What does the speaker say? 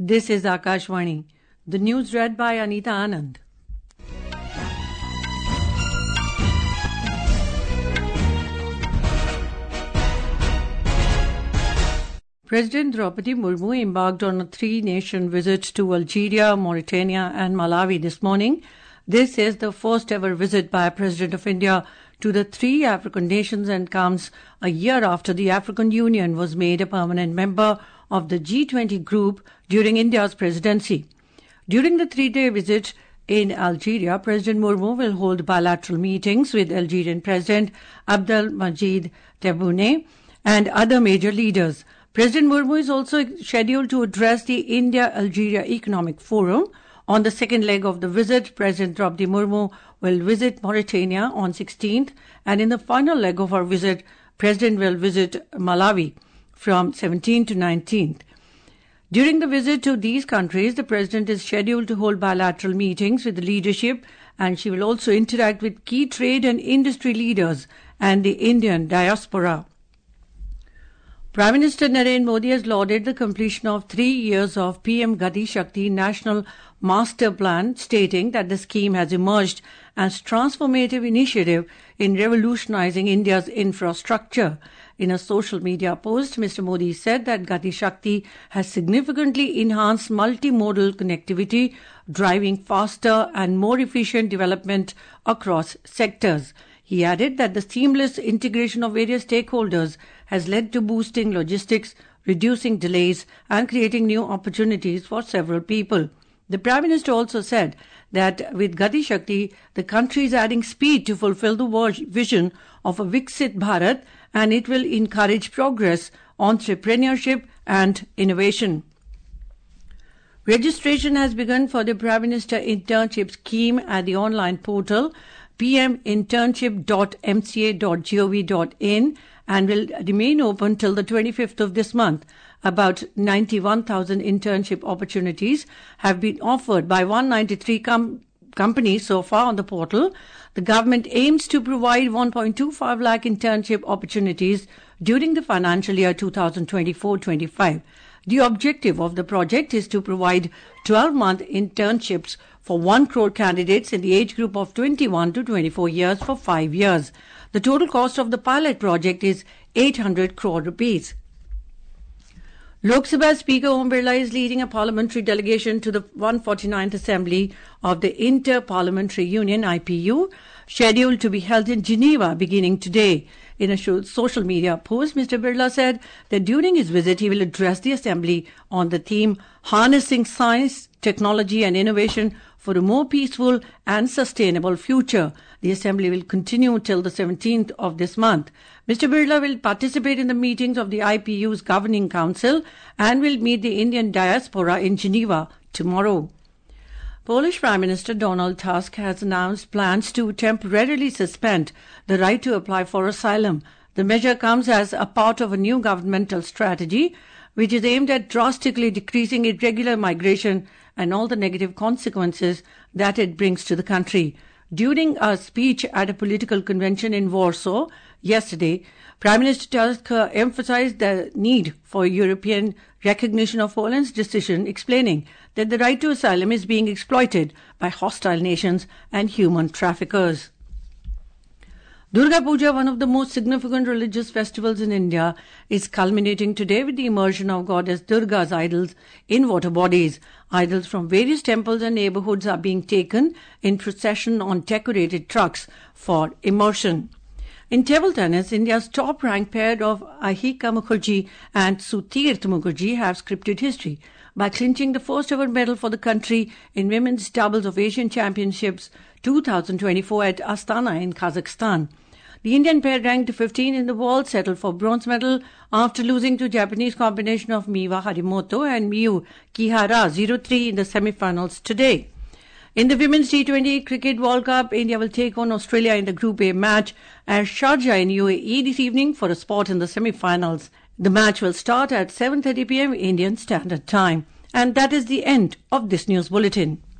This is Akashvani. The news read by Anita Anand. President Draupadi Murmu embarked on a three-nation visit to Algeria, Mauritania and Malawi this morning. This is the first ever visit by a President of India to the three African nations and comes a year after the African Union was made a permanent member of the G20 group during India's presidency. During the three-day visit in Algeria, President Murmu will hold bilateral meetings with Algerian President Abdelmadjid Tebboune and other major leaders. President Murmu is also scheduled to address the India-Algeria Economic Forum. On the second leg of the visit, President Draupadi Murmu will visit Mauritania on 16th, and in the final leg of her visit, President will visit Malawi from 17th to 19th. During the visit to these countries, the President is scheduled to hold bilateral meetings with the leadership, and she will also interact with key trade and industry leaders and the Indian diaspora. Prime Minister Narendra Modi has lauded the completion of 3 years of PM Gati Shakti National Master Plan, stating that the scheme has emerged as transformative initiative in revolutionizing India's infrastructure. In a social media post, Mr. Modi said that Gati Shakti has significantly enhanced multimodal connectivity, driving faster and more efficient development across sectors. He added that the seamless integration of various stakeholders has led to boosting logistics, reducing delays, and creating new opportunities for several people. The Prime Minister also said that with Gati Shakti, the country is adding speed to fulfill the vision of a Viksit Bharat, and it will encourage progress, entrepreneurship, and innovation. Registration has begun for the Prime Minister Internship Scheme at the online portal pminternship.mca.gov.in and will remain open till the 25th of this month. About 91,000 internship opportunities have been offered by 193 companies so far on the portal. The government aims to provide 1.25 lakh internship opportunities during the financial year 2024-25. The objective of the project is to provide 12-month internships for 1 crore candidates in the age group of 21 to 24 years for 5 years. The total cost of the pilot project is 800 crore rupees. Lok Sabha Speaker Om Birla is leading a parliamentary delegation to the 149th Assembly of the Inter-Parliamentary Union (IPU), scheduled to be held in Geneva beginning today. In a social media post, Mr. Birla said that during his visit he will address the Assembly on the theme Harnessing Science, Technology and Innovation for a more peaceful and sustainable future. The Assembly will continue till the 17th of this month. Mr. Birla will participate in the meetings of the IPU's Governing Council and will meet the Indian diaspora in Geneva tomorrow. Polish Prime Minister Donald Tusk has announced plans to temporarily suspend the right to apply for asylum. The measure comes as a part of a new governmental strategy which is aimed at drastically decreasing irregular migration and all the negative consequences that it brings to the country. During a speech at a political convention in Warsaw yesterday, Prime Minister Tusk emphasized the need for European recognition of Poland's decision, explaining that the right to asylum is being exploited by hostile nations and human traffickers. Durga Puja, one of the most significant religious festivals in India, is culminating today with the immersion of goddess Durga's idols in water bodies. Idols from various temples and neighborhoods are being taken in procession on decorated trucks for immersion. In table tennis, India's top-ranked pair of Ahika Mukherjee and Sutirth Mukherjee have scripted history by clinching the first-ever medal for the country in women's doubles of Asian Championships 2024 at Astana in Kazakhstan. The Indian pair, ranked 15 in the world, settled for bronze medal after losing to Japanese combination of Miwa Harimoto and Miyu Kihara 0-3 in the semi-finals today. In the Women's T20 Cricket World Cup, India will take on Australia in the Group A match at Sharjah in UAE this evening for a spot in the semi-finals. The match will start at 7:30 p.m. Indian Standard Time. And that is the end of this news bulletin.